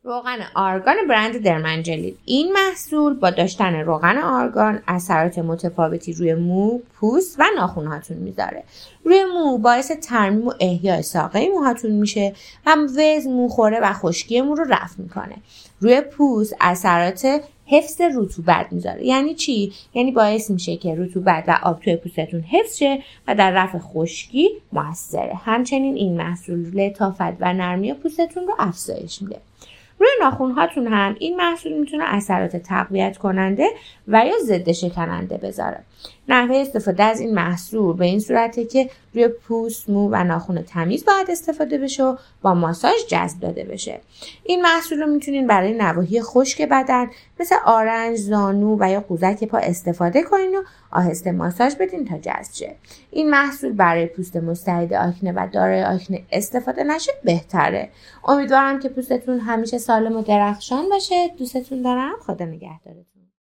روغن آرگان برند درمنجلیل. این محصول با داشتن روغن آرگان اثرات متفاوتی روی مو، پوست و ناخن‌هاتون میذاره. روی مو باعث ترمیم و احیای ساقه موهاتون میشه و وزن، موخوره و خشکی مو رو رفع میکنه. روی پوست اثرات حفظ رطوبت میذاره. یعنی چی؟ یعنی باعث میشه که رطوبت و آب توی پوستتون حفظ شه و در رفع خشکی موثره. همچنین این محصول لطافت و نرمی پوستتون رو افزایش میده. روی ناخن‌هاتون هم این محصول میتونه اثرات تقویت کننده و یا ضد شکننده بذاره. نحوه استفاده از این محصول به این صورته که روی پوست، مو و ناخن تمیز باید استفاده بشه و با ماساژ جذب داده بشه. این محصول رو میتونین برای نواحی خشک بدن مثل آرنج، زانو و یا قوزک پا استفاده کنین و آهسته ماساژ بدین تا جذب شه. این محصول برای پوست مستعد آکنه و دارای آکنه استفاده نشه بهتره. امیدوارم که پوستتون همیشه سالم و درخشان باشه. دوستتون دارم. خدا نگهدارتون.